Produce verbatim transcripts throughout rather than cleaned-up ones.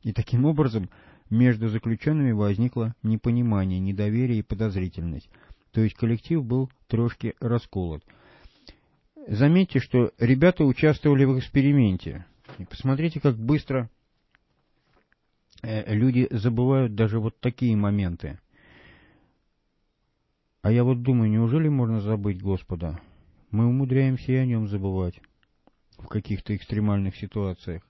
И таким образом между заключенными возникло непонимание, недоверие и подозрительность. То есть коллектив был трошки расколот. Заметьте, что ребята участвовали в эксперименте. И посмотрите, как быстро люди забывают даже вот такие моменты. А я вот думаю, неужели можно забыть Господа? Мы умудряемся и о нем забывать в каких-то экстремальных ситуациях.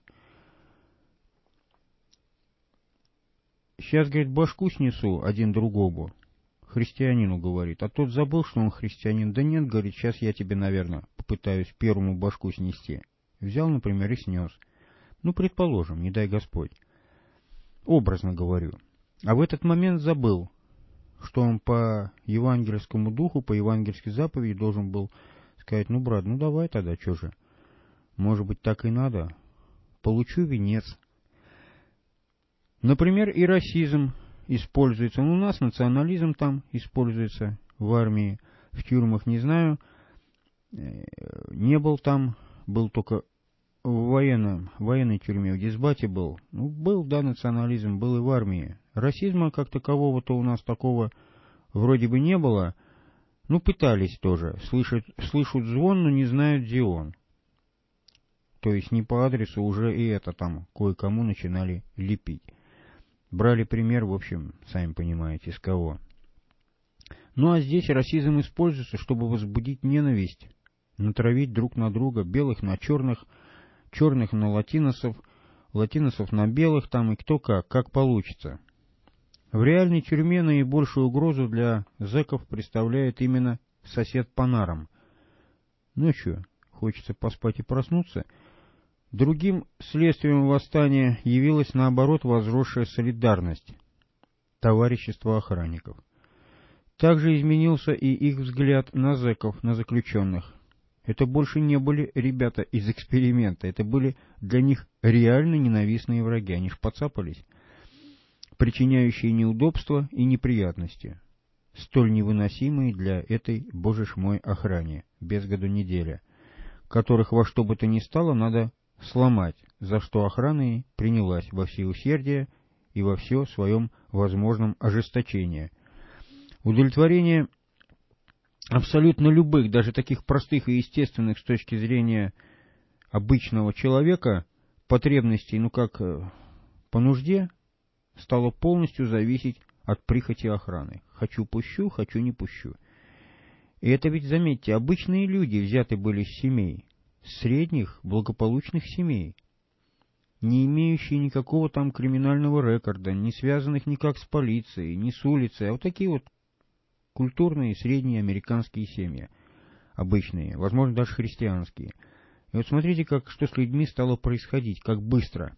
Сейчас, говорит, башку снесу один другому. Христианину говорит. А тот забыл, что он христианин. Да нет, говорит, сейчас я тебе, наверное, попытаюсь первому башку снести. Взял, например, и снес. Ну, предположим, не дай Господь. Образно говорю. А в этот момент забыл, что он по евангельскому духу, по евангельской заповеди должен был сказать: ну, брат, ну давай тогда, что же. Может быть, так и надо. Получу венец. Например, и расизм используется. Ну, у нас национализм там используется в армии, в тюрьмах не знаю. Не был там, был только в военном, военной тюрьме, в Дисбате был. Ну, был, да, национализм, был и в армии. Расизма как такового-то у нас такого вроде бы не было. Ну, пытались тоже. Слышат, слышат звон, но не знают, где он. То есть не по адресу уже и это там кое-кому начинали лепить. Брали пример, в общем, сами понимаете, с кого. Ну, а здесь расизм используется, чтобы возбудить ненависть, натравить друг на друга, белых на черных, черных на латиносов, латиносов на белых, там и кто как, как получится. В реальной тюрьме наибольшую угрозу для зэков представляет именно сосед по нарам. Ночью хочется поспать и проснуться. Другим следствием восстания явилась, наоборот, возросшая солидарность, товарищество охранников. Также изменился и их взгляд на зэков, на заключенных. Это больше не были ребята из эксперимента, это были для них реально ненавистные враги, они ж подцапались, причиняющие неудобства и неприятности, столь невыносимые для этой, боже ж мой, охране, без году неделя, которых во что бы то ни стало надо сломать, за что охрана и принялась во всеусердие и во все своем возможном ожесточении. Удовлетворение абсолютно любых, даже таких простых и естественных с точки зрения обычного человека, потребностей, ну как по нужде, стало полностью зависеть от прихоти охраны. Хочу пущу, хочу не пущу. И это ведь, заметьте, обычные люди взяты были с семей, средних, благополучных семей, не имеющие никакого там криминального рекорда, не связанных никак с полицией, ни с улицей, а вот такие вот культурные средние американские семьи, обычные, возможно, даже христианские. И вот смотрите, как, что с людьми стало происходить, как быстро.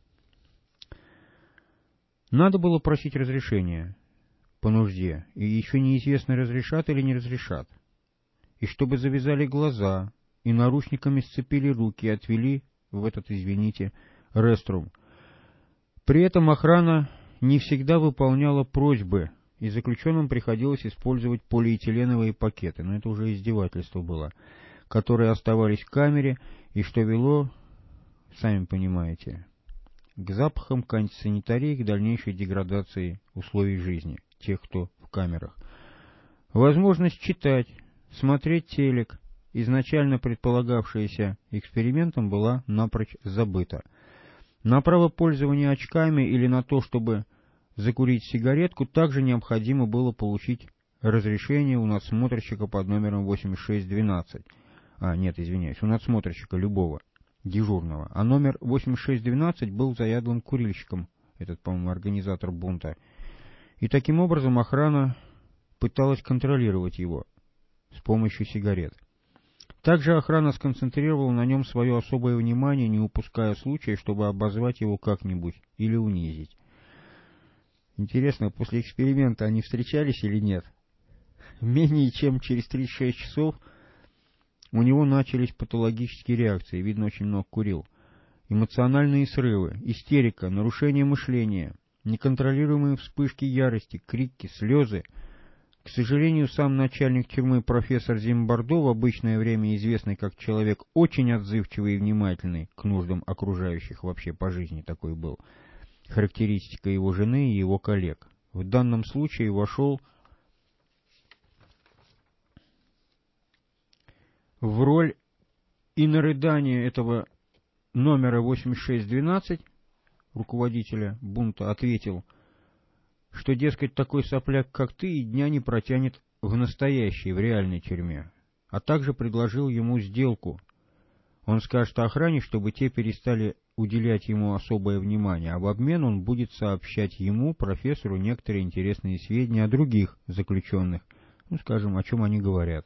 Надо было просить разрешения по нужде, и еще неизвестно, разрешат или не разрешат. И чтобы завязали глаза, и наручниками сцепили руки и отвели в этот, извините, реструм. При этом охрана не всегда выполняла просьбы, и заключенным приходилось использовать полиэтиленовые пакеты, но это уже издевательство было, которые оставались в камере, и что вело, сами понимаете, к запахам, к антисанитарии, к дальнейшей деградации условий жизни тех, кто в камерах. Возможность читать, смотреть телек, изначально предполагавшаяся экспериментом, была напрочь забыта. На право пользования очками или на то, чтобы закурить сигаретку, также необходимо было получить разрешение у надсмотрщика под номером восемьдесят шесть двенадцать. А, нет, извиняюсь, у надсмотрщика любого, дежурного. А номер восемьдесят шесть двенадцать был заядлым курильщиком, этот, по-моему, организатор бунта. И таким образом охрана пыталась контролировать его с помощью сигарет. Также охрана сконцентрировала на нем свое особое внимание, не упуская случая, чтобы обозвать его как-нибудь или унизить. Интересно, после эксперимента они встречались или нет? Менее чем через тридцать шесть часов у него начались патологические реакции, видно, очень много курил. Эмоциональные срывы, истерика, нарушение мышления, неконтролируемые вспышки ярости, крики, слезы. К сожалению, сам начальник тюрьмы профессор Зимбардо, в обычное время известный как человек очень отзывчивый и внимательный к нуждам окружающих, вообще по жизни такой был, характеристика его жены и его коллег. В данном случае вошел в роль и на рыдание этого номера восемьдесят шесть двенадцать, руководителя бунта, ответил, что, дескать, такой сопляк, как ты, и дня не протянет в настоящей, в реальной тюрьме, а также предложил ему сделку. Он скажет охране, чтобы те перестали уделять ему особое внимание, а в обмен он будет сообщать ему, профессору, некоторые интересные сведения о других заключенных, ну, скажем, о чем они говорят.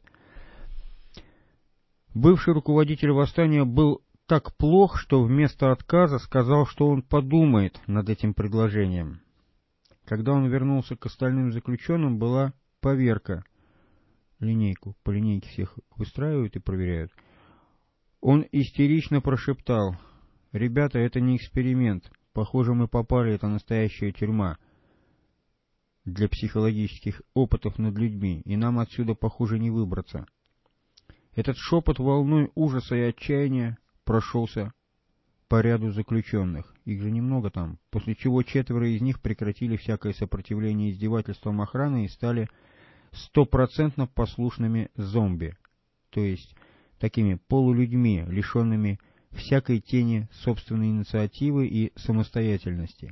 Бывший руководитель восстания был так плох, что вместо отказа сказал, что он подумает над этим предложением. Когда он вернулся к остальным заключенным, была поверка. Линейку, по линейке всех выстраивают и проверяют. Он истерично прошептал: «Ребята, это не эксперимент. Похоже, мы попали, это настоящая тюрьма для психологических опытов над людьми, и нам отсюда, похоже, не выбраться». Этот шепот волной ужаса и отчаяния прошелся по ряду заключенных. Их же немного там, после чего четверо из них прекратили всякое сопротивление издевательствам охраны и стали стопроцентно послушными зомби, то есть такими полулюдьми, лишенными всякой тени собственной инициативы и самостоятельности.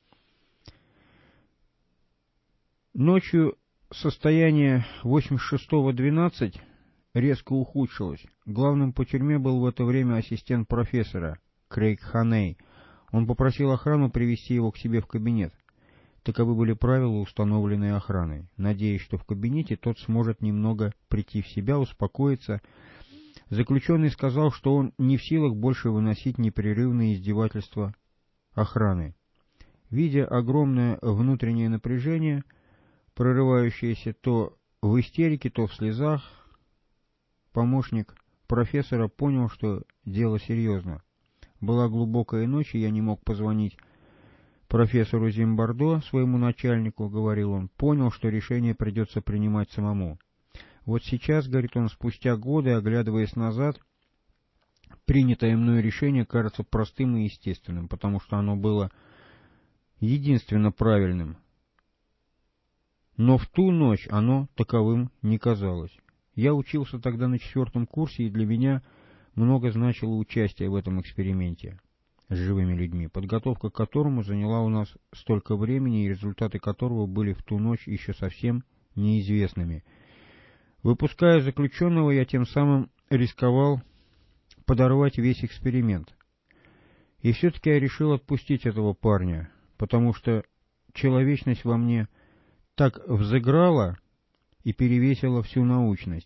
Ночью состояние восемьдесят шестого двенадцать резко ухудшилось. Главным по тюрьме был в это время ассистент профессора Крейг Ханей. Он попросил охрану привести его к себе в кабинет. Таковы были правила, установленные охраной, надеясь, что в кабинете тот сможет немного прийти в себя, успокоиться. Заключенный сказал, что он не в силах больше выносить непрерывные издевательства охраны. Видя огромное внутреннее напряжение, прорывающееся то в истерике, то в слезах, помощник профессора понял, что дело серьезно. Была глубокая ночь, и я не мог позвонить профессору Зимбардо, своему начальнику, говорил он, понял, что решение придется принимать самому. Вот сейчас, говорит он, спустя годы, оглядываясь назад, принятое мною решение кажется простым и естественным, потому что оно было единственно правильным. Но в ту ночь оно таковым не казалось. Я учился тогда на четвертом курсе, и для меня много значило участие в этом эксперименте с живыми людьми, подготовка к которому заняла у нас столько времени, и результаты которого были в ту ночь еще совсем неизвестными. Выпуская заключенного, я тем самым рисковал подорвать весь эксперимент. И все-таки я решил отпустить этого парня, потому что человечность во мне так взыграла и перевесила всю научность.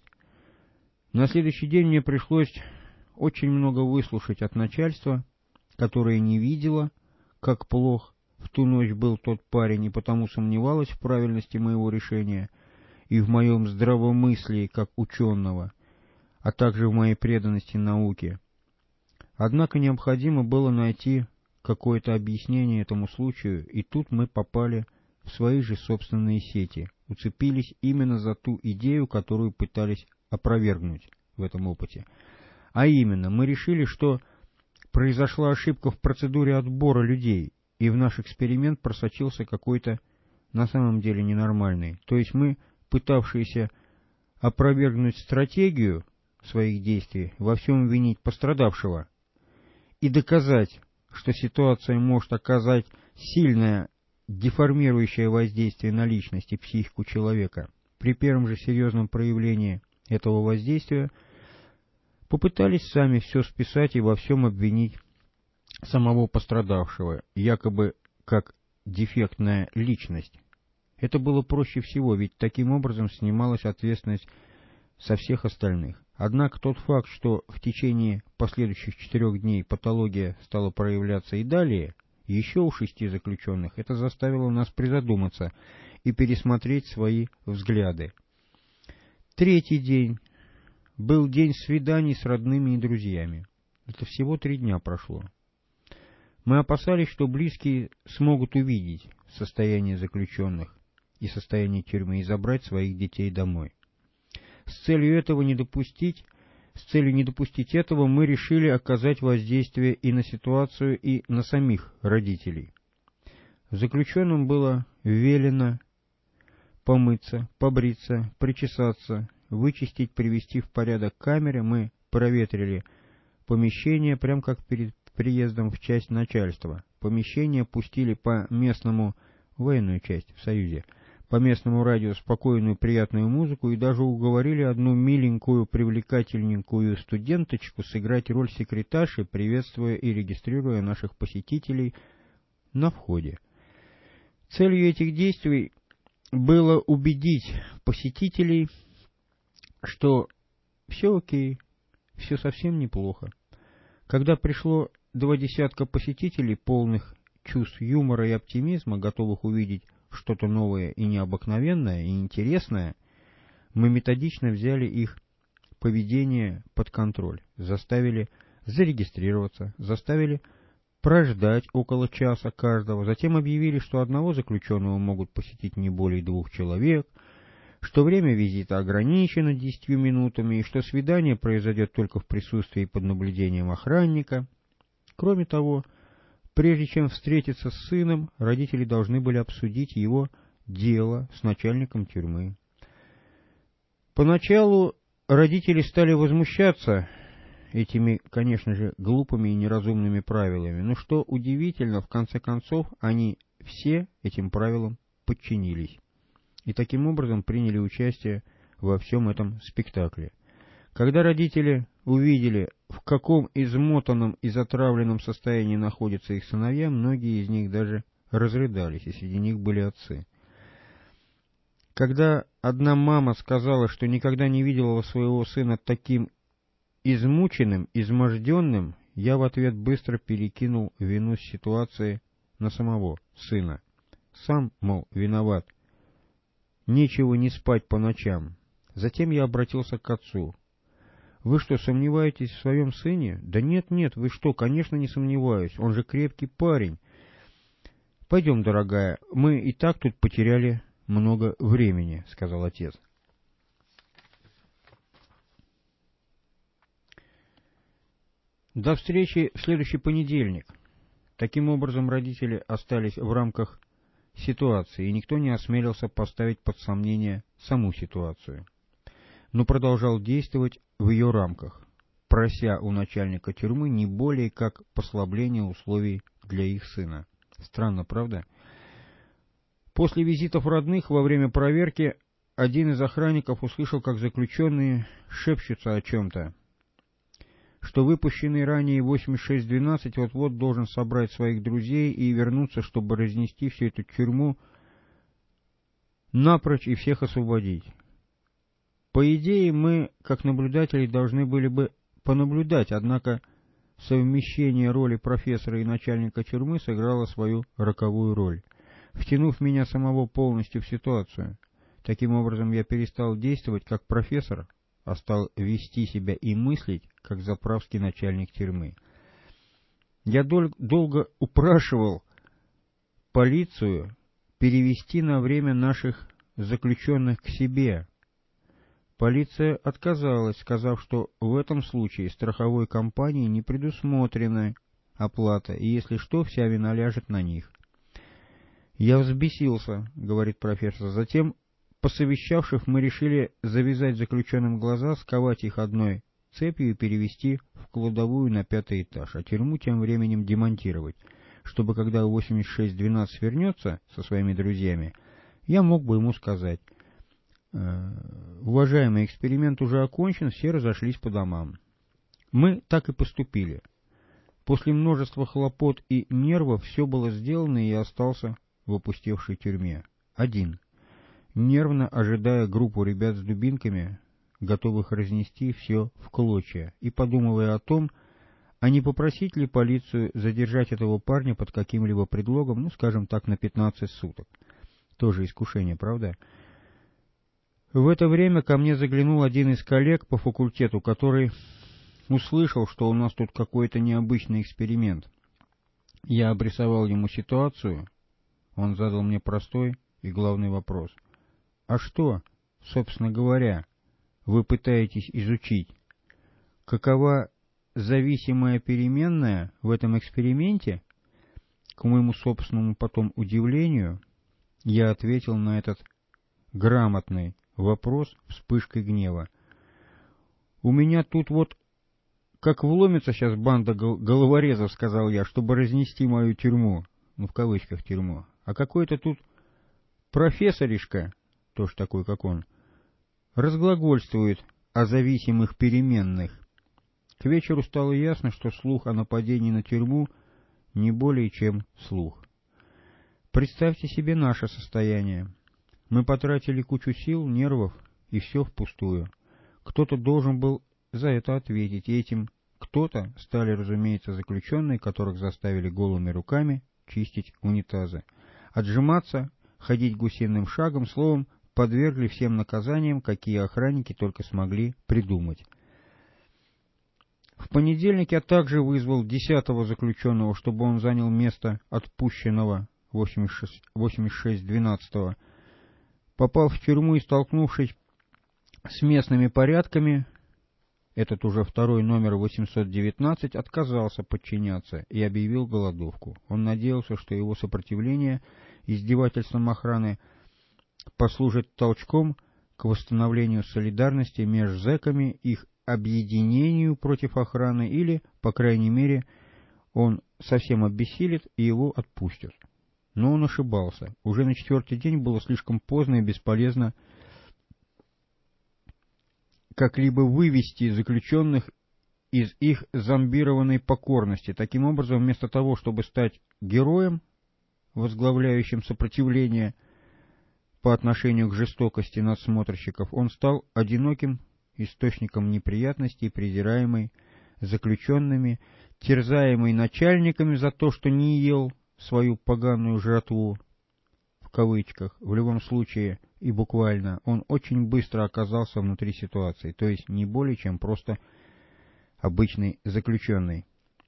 На следующий день мне пришлось очень много выслушать от начальства, которое не видело, как плох в ту ночь был тот парень, и потому сомневалось в правильности моего решения и в моем здравомыслии как ученого, а также в моей преданности науке. Однако необходимо было найти какое-то объяснение этому случаю, и тут мы попали в свои же собственные сети, уцепились именно за ту идею, которую пытались опровергнуть в этом опыте. А именно, мы решили, что произошла ошибка в процедуре отбора людей, и в наш эксперимент просочился какой-то на самом деле ненормальный. То есть мы, пытавшиеся опровергнуть стратегию своих действий, во всем винить пострадавшего и доказать, что ситуация может оказать сильное деформирующее воздействие на личность и психику человека. При первом же серьезном проявлении этого воздействия попытались сами все списать и во всем обвинить самого пострадавшего, якобы как дефектная личность. Это было проще всего, ведь таким образом снималась ответственность со всех остальных. Однако тот факт, что в течение последующих четырех дней патология стала проявляться и далее, еще у шести заключенных, это заставило нас призадуматься и пересмотреть свои взгляды. Третий день был день свиданий с родными и друзьями. Это всего три дня прошло. Мы опасались, что близкие смогут увидеть состояние заключенных и состояние тюрьмы и забрать своих детей домой. С целью этого не допустить, с целью не допустить этого, мы решили оказать воздействие и на ситуацию, и на самих родителей. Заключенным было велено помыться, побриться, причесаться, вычистить, привести в порядок камеры. Мы проветрили помещение, прям как перед приездом в часть начальства. Помещение пустили по местному, военную часть в Союзе, по местному радио спокойную приятную музыку и даже уговорили одну миленькую привлекательненькую студенточку сыграть роль секретарши, приветствуя и регистрируя наших посетителей на входе. Целью этих действий было убедить посетителей, что все окей, все совсем неплохо. Когда пришло два десятка посетителей, полных чувств юмора и оптимизма, готовых увидеть что-то новое и необыкновенное, и интересное, мы методично взяли их поведение под контроль, заставили зарегистрироваться, заставили прождать около часа каждого, затем объявили, что одного заключенного могут посетить не более двух человек, что время визита ограничено десятью минутами и что свидание произойдет только в присутствии и под наблюдением охранника. Кроме того, прежде чем встретиться с сыном, родители должны были обсудить его дело с начальником тюрьмы. Поначалу родители стали возмущаться этими, конечно же, глупыми и неразумными правилами, но что удивительно, в конце концов, они все этим правилам подчинились и таким образом приняли участие во всем этом спектакле. Когда родители увидели, в каком измотанном и затравленном состоянии находятся их сыновья, многие из них даже разрыдались, и среди них были отцы. Когда одна мама сказала, что никогда не видела своего сына таким измученным, изможденным, я в ответ быстро перекинул вину с ситуации на самого сына. Сам, мол, виноват. Нечего не спать по ночам. Затем я обратился к отцу. «Вы что, сомневаетесь в своем сыне?» «Да нет, нет, вы что, конечно, не сомневаюсь, он же крепкий парень». «Пойдем, дорогая, мы и так тут потеряли много времени», — сказал отец. До встречи в следующий понедельник. Таким образом, родители остались в рамках ситуации, и никто не осмелился поставить под сомнение саму ситуацию, но продолжал действовать в ее рамках, прося у начальника тюрьмы не более как послабление условий для их сына. Странно, правда? После визитов родных во время проверки один из охранников услышал, как заключенные шепчутся о чем-то, что выпущенный ранее восемьдесят шесть двенадцать вот-вот должен собрать своих друзей и вернуться, чтобы разнести всю эту тюрьму напрочь и всех освободить. По идее, мы, как наблюдатели, должны были бы понаблюдать, однако совмещение роли профессора и начальника тюрьмы сыграло свою роковую роль, втянув меня самого полностью в ситуацию. Таким образом, я перестал действовать как профессор, а стал вести себя и мыслить, как заправский начальник тюрьмы. Я дол- долго упрашивал полицию перевести на время наших заключенных к себе. Полиция отказалась, сказав, что в этом случае страховой компанией не предусмотрена оплата, и если что, вся вина ляжет на них. «Я взбесился», — говорит профессор. Затем, посовещавшись, мы решили завязать заключенным глаза, сковать их одной цепью и перевести в кладовую на пятый этаж, а тюрьму тем временем демонтировать, чтобы, когда восемьдесят шесть двенадцать вернется со своими друзьями, я мог бы ему сказать: «Уважаемый, эксперимент уже окончен, все разошлись по домам». Мы так и поступили. После множества хлопот и нервов все было сделано, и я остался в опустевшей тюрьме. Один. Нервно ожидая группу ребят с дубинками, готовых разнести все в клочья, и подумывая о том, а не попросить ли полицию задержать этого парня под каким-либо предлогом, ну, скажем так, на пятнадцать суток. Тоже искушение, правда? В это время ко мне заглянул один из коллег по факультету, который услышал, что у нас тут какой-то необычный эксперимент. Я обрисовал ему ситуацию, он задал мне простой и главный вопрос. «А что, собственно говоря, вы пытаетесь изучить? Какова зависимая переменная в этом эксперименте? К моему собственному потом удивлению, я ответил на этот грамотный вопрос вспышкой гнева. «У меня тут вот как вломится сейчас банда гол- головорезов, — сказал я, — чтобы разнести мою тюрьму, ну, в кавычках тюрьму, а какой-то тут профессоришка, тоже такой, как он, разглагольствует о зависимых переменных». К вечеру стало ясно, что слух о нападении на тюрьму не более чем слух. Представьте себе наше состояние. Мы потратили кучу сил, нервов, и все впустую. Кто-то должен был за это ответить, и этим кто-то стали, разумеется, заключенные, которых заставили голыми руками чистить унитазы. Отжиматься, ходить гусиным шагом, словом, подвергли всем наказаниям, какие охранники только смогли придумать. В понедельник я также вызвал десятого заключенного, чтобы он занял место отпущенного восемьдесят шесть двенадцатого. Попал в тюрьму и, столкнувшись с местными порядками, этот уже второй номер восемьсот девятнадцать отказался подчиняться и объявил голодовку. Он надеялся, что его сопротивление издевательствам охраны послужит толчком к восстановлению солидарности между зэками, их объединению против охраны, или, по крайней мере, он совсем обессилит и его отпустят. Но он ошибался. Уже на четвертый день было слишком поздно и бесполезно как-либо вывести заключенных из их зомбированной покорности. Таким образом, вместо того, чтобы стать героем, возглавляющим сопротивление по отношению к жестокости надсмотрщиков, он стал одиноким источником неприятностей, презираемый заключенными, терзаемый начальниками за то, что не ел свою поганую жратву, в кавычках, в любом случае и буквально, он очень быстро оказался внутри ситуации, то есть не более чем просто обычный заключенный.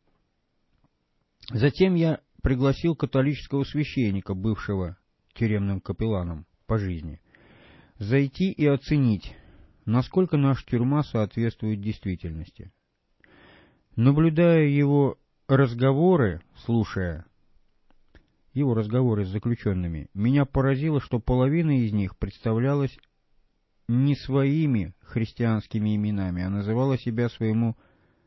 Затем я пригласил католического священника, бывшего тюремным капелланом по жизни, зайти и оценить, насколько наша тюрьма соответствует действительности. Наблюдая его разговоры, слушая его разговоры с заключенными, меня поразило, что половина из них представлялась не своими христианскими именами, а называла себя своему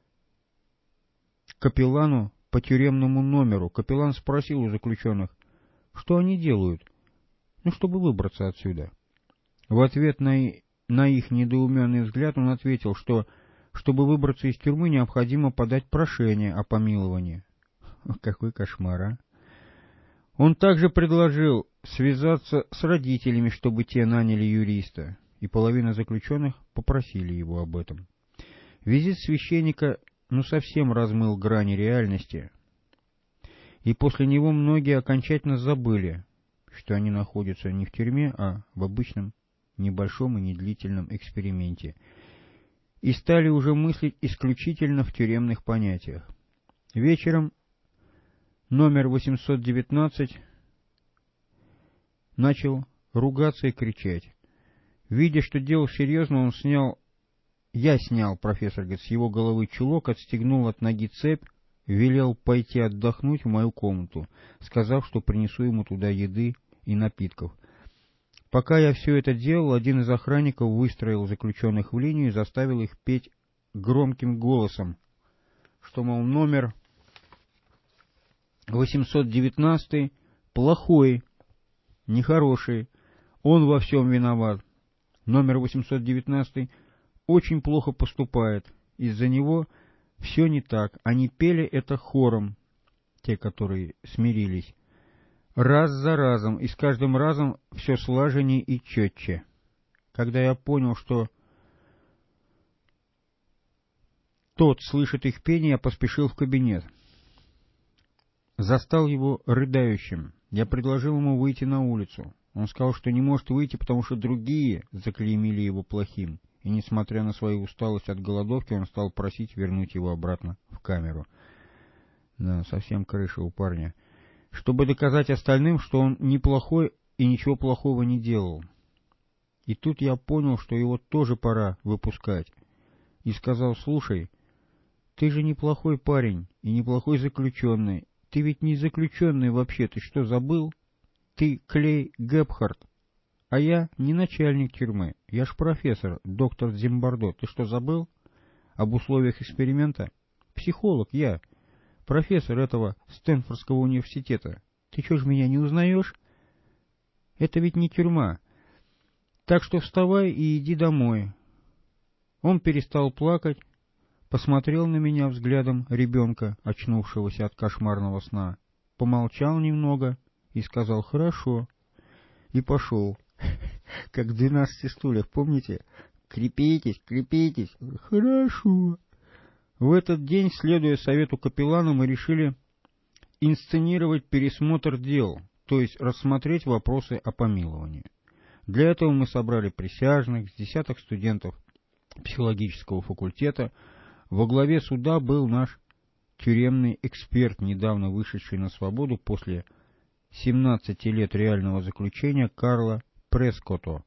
капеллану по тюремному номеру. Капеллан спросил у заключенных, что они делают, ну, чтобы выбраться отсюда. В ответ на, на их недоуменный взгляд он ответил, что, чтобы выбраться из тюрьмы, необходимо подать прошение о помиловании. Какой кошмар, а! Он также предложил связаться с родителями, чтобы те наняли юриста, и половина заключенных попросили его об этом. Визит священника ну совсем размыл грани реальности, и после него многие окончательно забыли, что они находятся не в тюрьме, а в обычном небольшом и недлительном эксперименте, и стали уже мыслить исключительно в тюремных понятиях. Вечером номер восемьсот девятнадцать начал ругаться и кричать. Видя, что дело серьезно, он снял... Я снял, профессор говорит, с его головы чулок, отстегнул от ноги цепь, велел пойти отдохнуть в мою комнату, сказав, что принесу ему туда еды и напитков. Пока я все это делал, один из охранников выстроил заключенных в линию и заставил их петь громким голосом, что, мол, номер восемьсот девятнадцать плохой, нехороший, он во всем виноват. Номер восемьсот девятнадцать очень плохо поступает, из-за него все не так. Они пели это хором, те, которые смирились, раз за разом, и с каждым разом все слаженнее и четче. Когда я понял, что тот слышит их пение, я поспешил в кабинет. Застал его рыдающим. Я предложил ему выйти на улицу. Он сказал, что не может выйти, потому что другие заклеймили его плохим. И, несмотря на свою усталость от голодовки, он стал просить вернуть его обратно в камеру. Да, совсем крыша у парня. Чтобы доказать остальным, что он неплохой и ничего плохого не делал. И тут я понял, что его тоже пора выпускать. И сказал: слушай, ты же неплохой парень и неплохой заключенный. Ты ведь не заключенный вообще, ты что, забыл? Ты Клей Гепхард, а я не начальник тюрьмы, я ж профессор, доктор Зимбардо. Ты что, забыл? Об условиях эксперимента? Психолог я, профессор этого Стэнфордского университета. Ты что ж меня не узнаешь? Это ведь не тюрьма. Так что вставай и иди домой. Он перестал плакать, посмотрел на меня взглядом ребенка, очнувшегося от кошмарного сна, помолчал немного и сказал «хорошо», и пошел, как в двенадцати стульях, помните? «Крепитесь, крепитесь, хорошо». В этот день, следуя совету капеллана, мы решили инсценировать пересмотр дел, то есть рассмотреть вопросы о помиловании. Для этого мы собрали присяжных, с десяток студентов психологического факультета. Во главе суда был наш тюремный эксперт, недавно вышедший на свободу после семнадцати лет реального заключения, Карло Прескотто.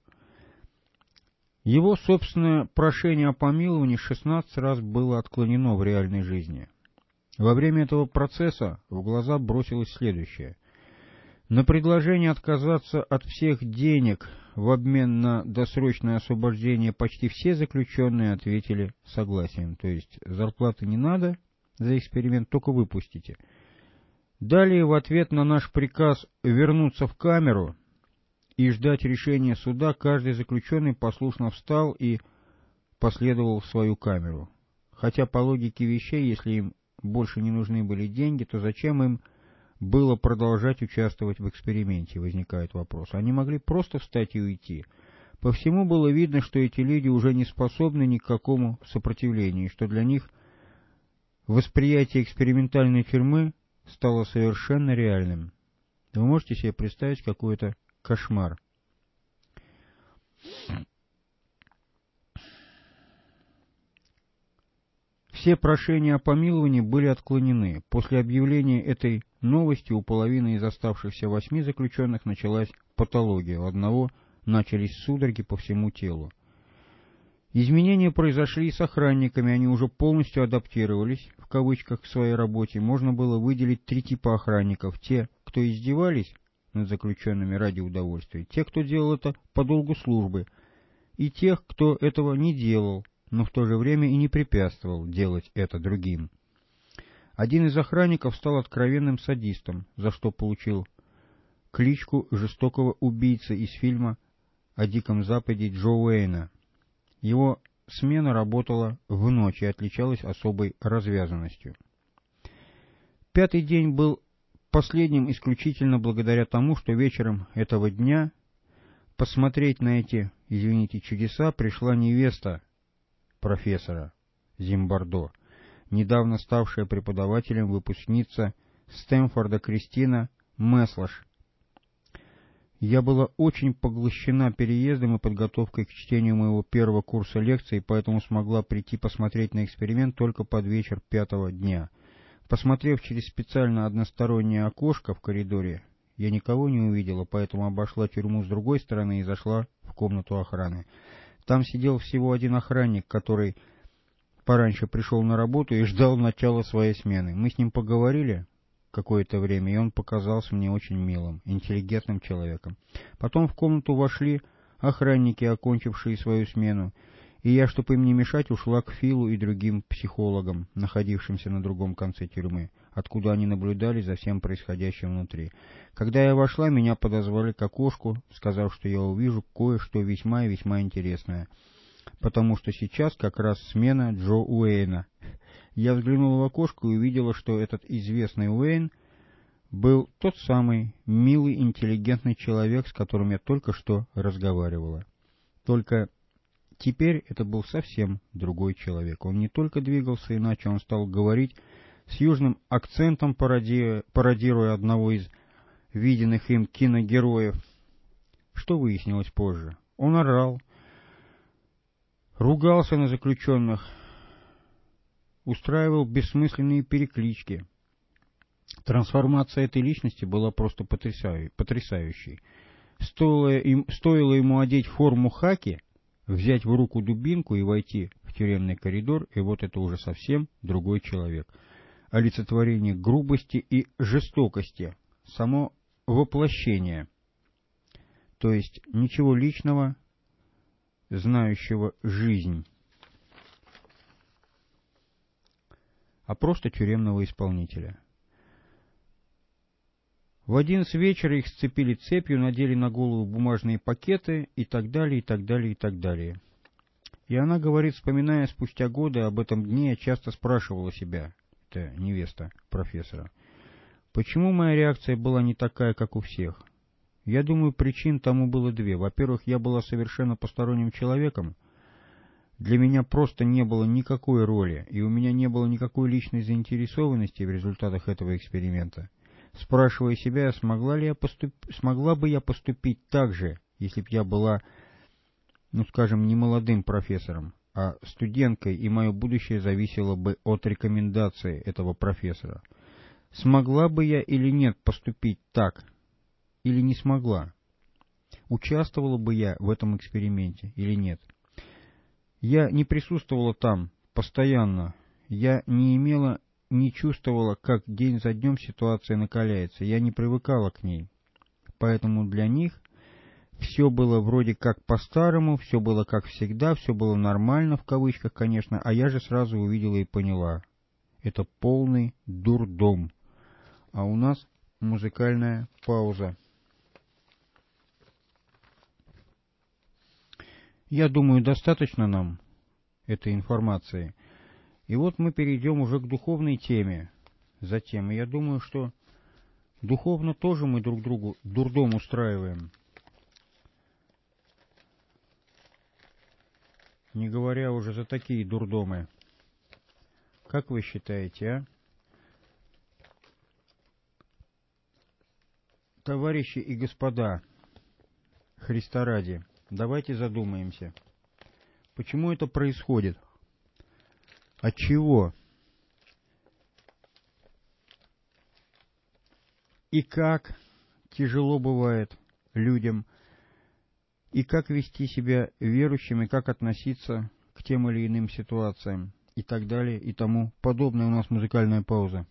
Его собственное прошение о помиловании шестнадцать раз было отклонено в реальной жизни. Во время этого процесса в глаза бросилось следующее. На предложение отказаться от всех денег в обмен на досрочное освобождение почти все заключенные ответили согласием, то есть зарплаты не надо за эксперимент, только выпустите. Далее в ответ на наш приказ вернуться в камеру и ждать решения суда, каждый заключенный послушно встал и последовал в свою камеру. Хотя по логике вещей, если им больше не нужны были деньги, то зачем им было продолжать участвовать в эксперименте, возникает вопрос. Они могли просто встать и уйти. По всему было видно, что эти люди уже не способны ни к какому сопротивлению, и что для них восприятие экспериментальной тюрьмы стало совершенно реальным. Вы можете себе представить, какой это кошмар. Все прошения о помиловании были отклонены. После объявления этой новости у половины из оставшихся восьми заключенных началась патология, у одного начались судороги по всему телу. Изменения произошли и с охранниками, они уже полностью адаптировались, в кавычках, к своей работе. Можно было выделить три типа охранников. Те, кто издевались над заключенными ради удовольствия, те, кто делал это по долгу службы, и тех, кто этого не делал, но в то же время и не препятствовал делать это другим. Один из охранников стал откровенным садистом, за что получил кличку жестокого убийцы из фильма о Диком Западе Джо Уэйна. Его смена работала в ночь и отличалась особой развязанностью. Пятый день был последним исключительно благодаря тому, что вечером этого дня посмотреть на эти, извините, чудеса пришла невеста профессора Зимбардо, недавно ставшая преподавателем, выпускница Стэнфорда Кристина Меслаш. Я была очень поглощена переездом и подготовкой к чтению моего первого курса лекций, поэтому смогла прийти посмотреть на эксперимент только под вечер пятого дня. Посмотрев через специально одностороннее окошко в коридоре, я никого не увидела, поэтому обошла тюрьму с другой стороны и зашла в комнату охраны. Там сидел всего один охранник, который пораньше пришел на работу и ждал начала своей смены. Мы с ним поговорили какое-то время, и он показался мне очень милым, интеллигентным человеком. Потом в комнату вошли охранники, окончившие свою смену, и я, чтобы им не мешать, ушла к Филу и другим психологам, находившимся на другом конце тюрьмы, откуда они наблюдали за всем происходящим внутри. Когда я вошла, меня подозвали к окошку, сказав, что я увижу кое-что весьма и весьма интересное, потому что сейчас как раз смена Джо Уэйна. Я взглянула в окошко и увидела, что этот известный Уэйн был тот самый милый, интеллигентный человек, с которым я только что разговаривала. Только теперь это был совсем другой человек. Он не только двигался иначе, он стал говорить с южным акцентом, пародируя, пародируя одного из виденных им киногероев. Что выяснилось позже? Он орал, ругался на заключенных, устраивал бессмысленные переклички. Трансформация этой личности была просто потрясающей. Стоило, им, стоило ему одеть форму хаки, взять в руку дубинку и войти в тюремный коридор, и вот это уже совсем другой человек. олицетворение грубости и жестокости, само воплощение, то есть ничего личного, знающего жизнь, а просто тюремного исполнителя. В одиннадцать вечера их сцепили цепью, надели на голову бумажные пакеты и так далее, и так далее, и так далее. И она говорит, вспоминая спустя годы об этом дне, я часто спрашивала себя, это невеста профессора, почему моя реакция была не такая, как у всех? Я думаю, причин тому было две. Во-первых, я была совершенно посторонним человеком, для меня просто не было никакой роли, и у меня не было никакой личной заинтересованности в результатах этого эксперимента. Спрашивая себя, смогла ли я поступ... смогла бы я поступить так же, если б я была, ну скажем, не молодым профессором, а студенткой, и мое будущее зависело бы от рекомендации этого профессора. Смогла бы я или нет поступить так, или не смогла? Участвовала бы я в этом эксперименте или нет? Я не присутствовала там постоянно, я не имела, не чувствовала, как день за днем ситуация накаляется, я не привыкала к ней. Поэтому для них все было вроде как по-старому, все было как всегда, все было нормально, в кавычках, конечно, а я же сразу увидела и поняла. Это полный дурдом. А у нас музыкальная пауза. Я думаю, достаточно нам этой информации. И вот мы перейдем уже к духовной теме. Затем, и я думаю, что духовно тоже мы друг другу дурдом устраиваем. Не говоря уже за такие дурдомы. Как вы считаете, а? Товарищи и господа, Христа ради, давайте задумаемся. Почему это происходит? От чего? И как тяжело бывает людям, и как вести себя верующим, и как относиться к тем или иным ситуациям, и так далее, и тому подобное. У нас музыкальная пауза.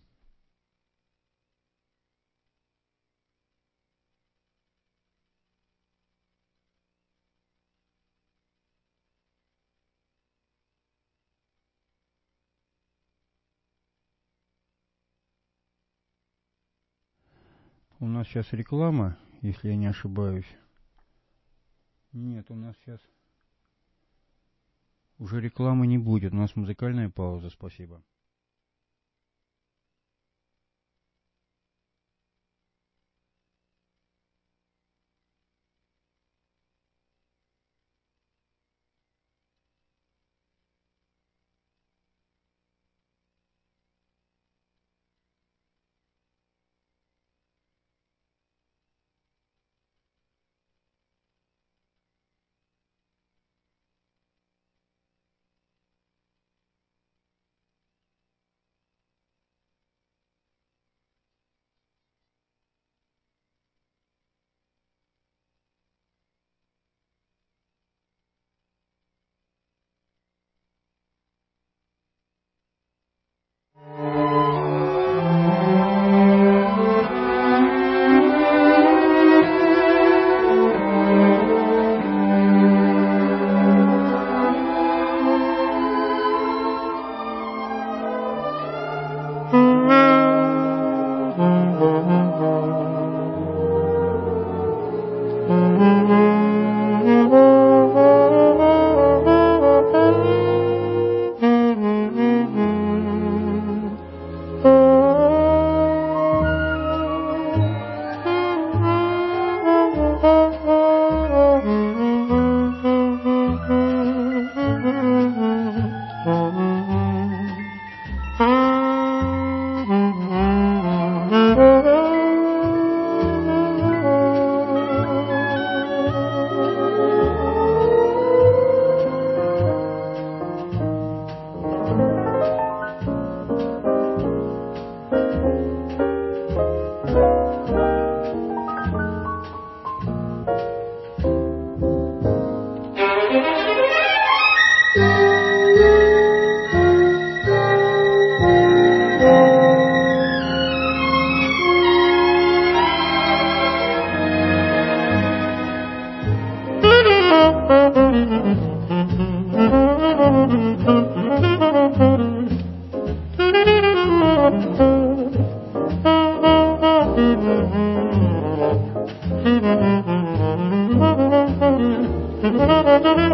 У нас сейчас реклама, если я не ошибаюсь. Нет, у нас сейчас уже рекламы не будет. У нас музыкальная пауза, спасибо.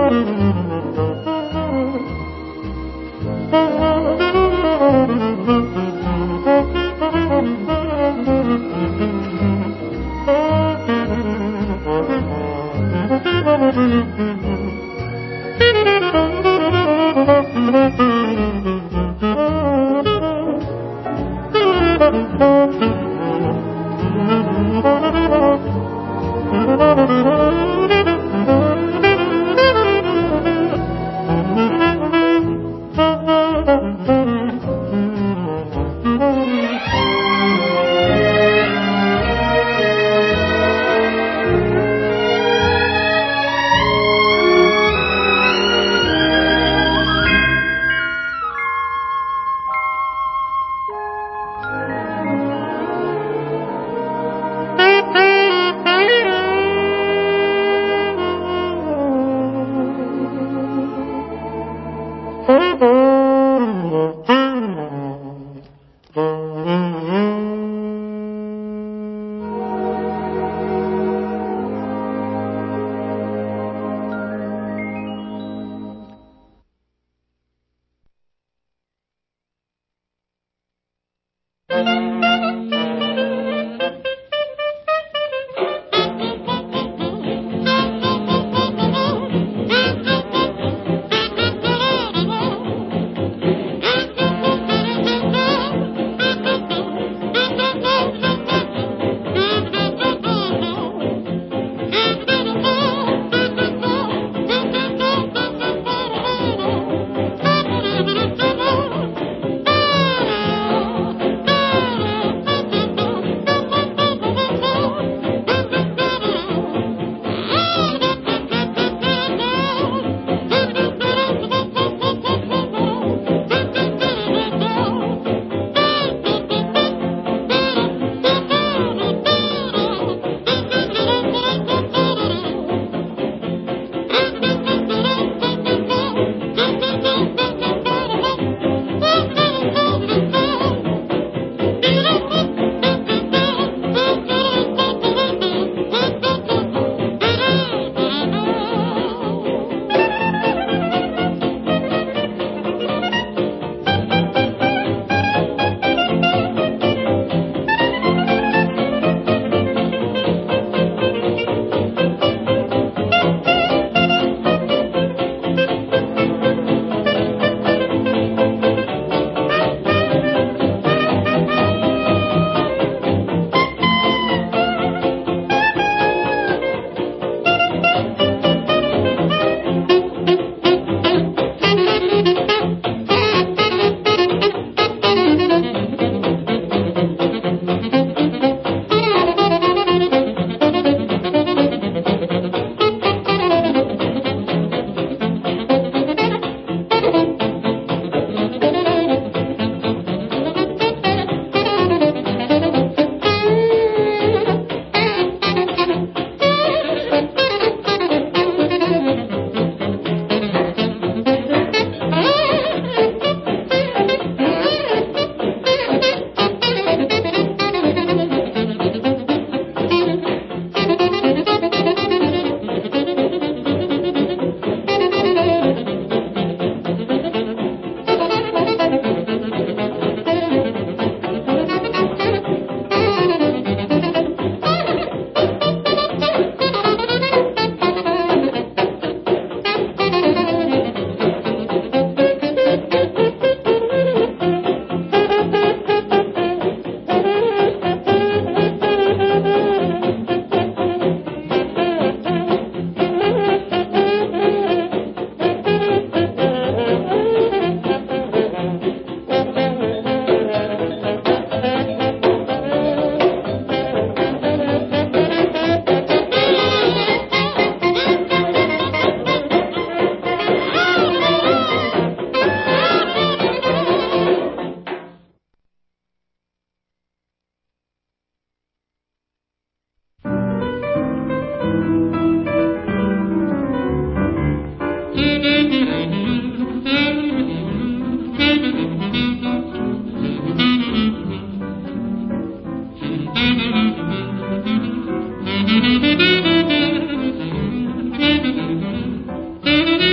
Thank you.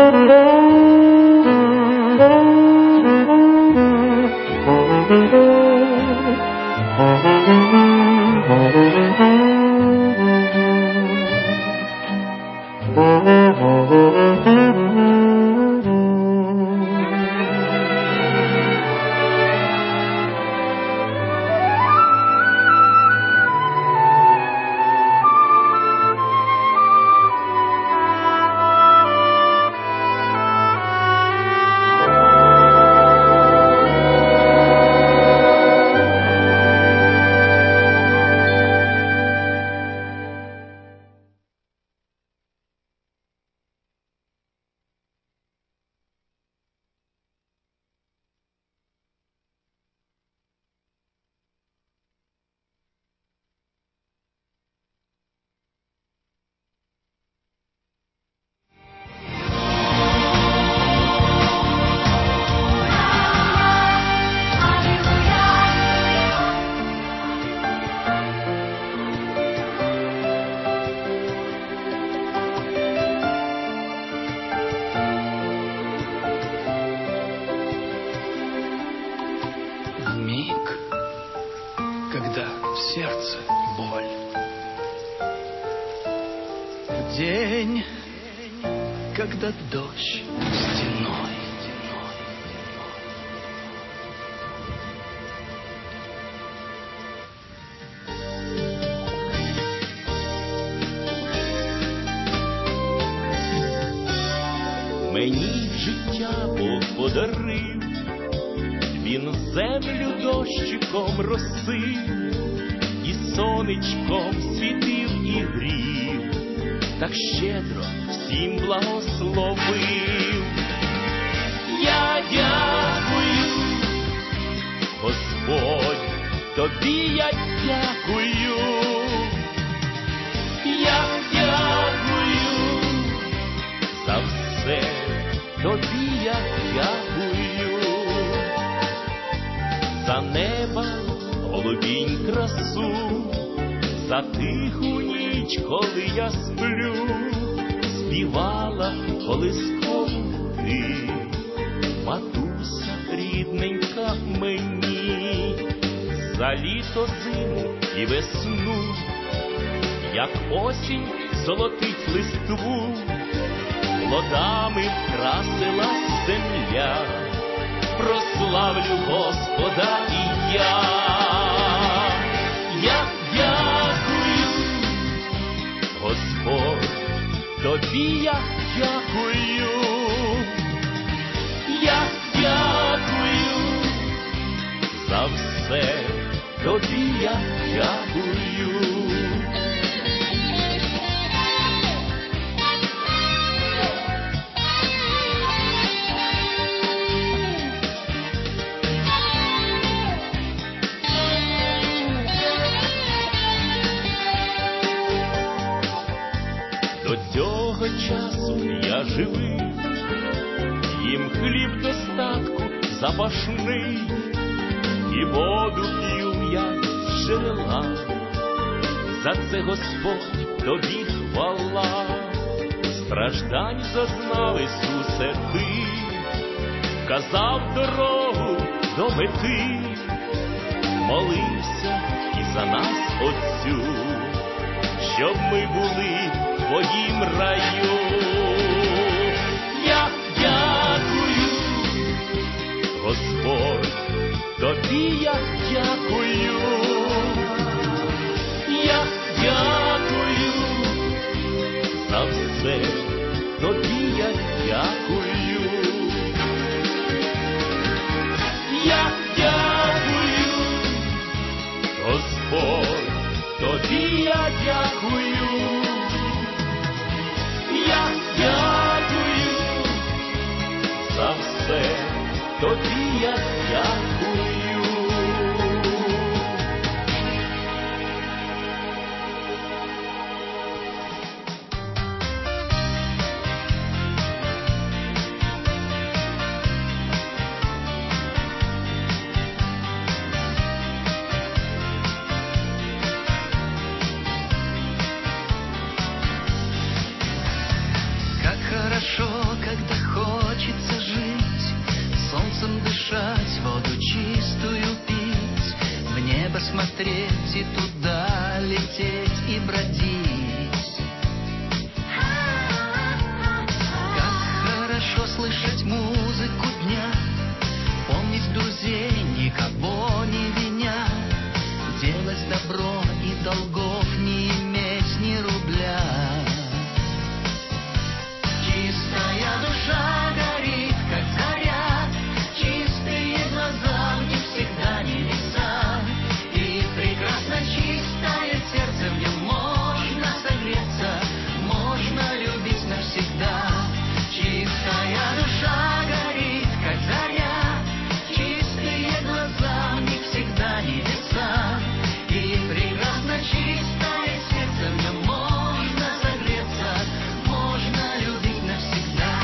День, когда дождь стеной. Мені життя Бог подарив, він землю дощиком росив, і сонечком світив і грів, так щедро всім благословив. Я дякую, Господь, тобі я дякую. Я дякую за все, тобі я дякую. За неба голубінь красу, за тиху ніч, коли я сплю, співала колисковки матуся рідненька мені. За літо, зиму і весну, як осінь золотить листву, плодами вкрасила земля, прославлю Господа і я. Я дякую, Господь, тобі я дякую. Я дякую за все, тобі я дякую. До цього часу я живий, їм хліб достатку запашний, і воду п'ю я з джерела. За це, Господь, тобі хвала. Страждань зазнав, Ісусе, ти, вказав дорогу до мети, молився і за нас, Отцю, щоб ми були в твоїм раю. Я дякую, Господь, тобі я дякую. Я дякую за все, тобі я дякую. Я дякую, Господь, тобі я дякую. Я дякую за все, тобі я дякую. Как хорошо, когда смотреть и туда лететь и бродить. Как хорошо слышать музыку дня, помнить друзей, никого не виня, делать добро и долгов не иметь ни рубля. Чистая душа горит, как заря, чистые глаза, в них всегда небеса, и прекрасно чистое сердце, в нем можно согреться, можно любить навсегда. Чистая душа горит, как заря, чистые глаза, в них всегда небеса, и прекрасно чистое сердце, в нем можно согреться, можно любить навсегда.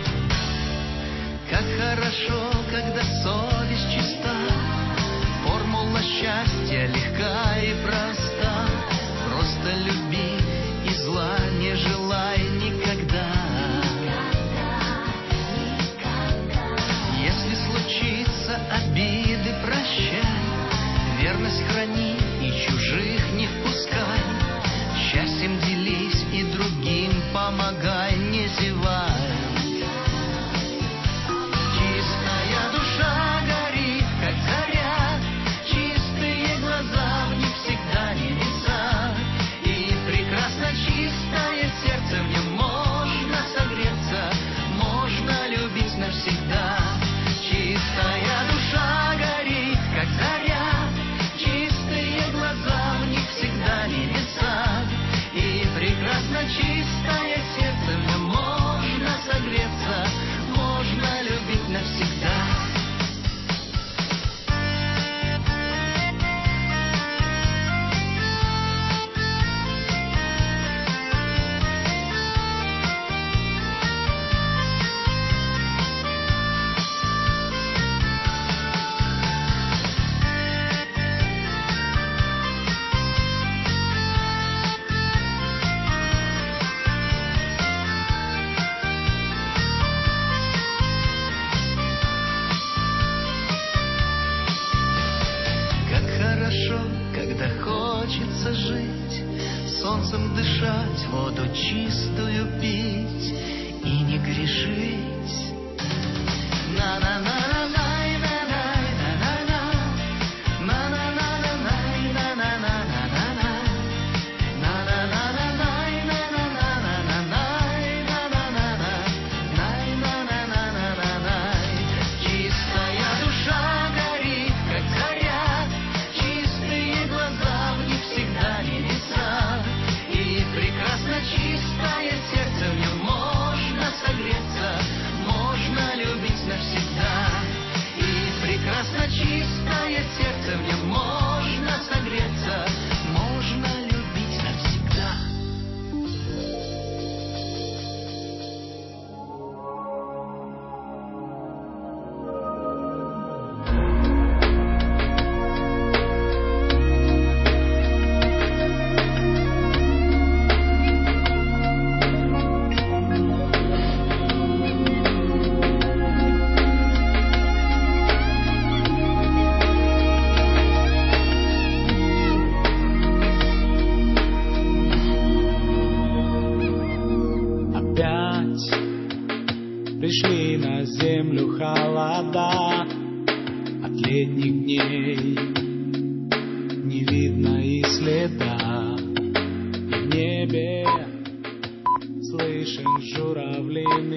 Как хорошо, когда совесть чиста, формула счастья легка и проста. Просто люби и зла не желай никогда. Если случится обиды, прощай, верность храни и чужих не впускай. Счастьем делись и другим помогай, не зевай. Чистая душа горит, как заря, чистые глаза, в них всегда небеса, и прекрасно чистое сердце, в нем можно согреться, можно любить навсегда. Чистая душа горит, как заря, чистые глаза, в них всегда небеса, и прекрасно чистое сердце, в нем можно согреться, можно любить навсегда. Как хорошо, когда хочется жить, солнцем дышать, воду чистую пить и не грешить. На-на-на-на-най, на-най, на-на-на, на-на-на-на-най, на-на-на-на-на-най, на-на-на-на-най, на-на-на-на-най, на-на-на-на, най, на-на-на-на-най. Чистая душа горит, как заря, чистые глаза, в них всегда небеса, и прекрасно чистое сердце, в нем можно согреться, можно любить навсегда. И прекрасно чистое сердце, в нем можно согреться, можно любить навсегда. Опять пришли на землю холода, от летних дней не видно и следа. И в небе слышен журавлиный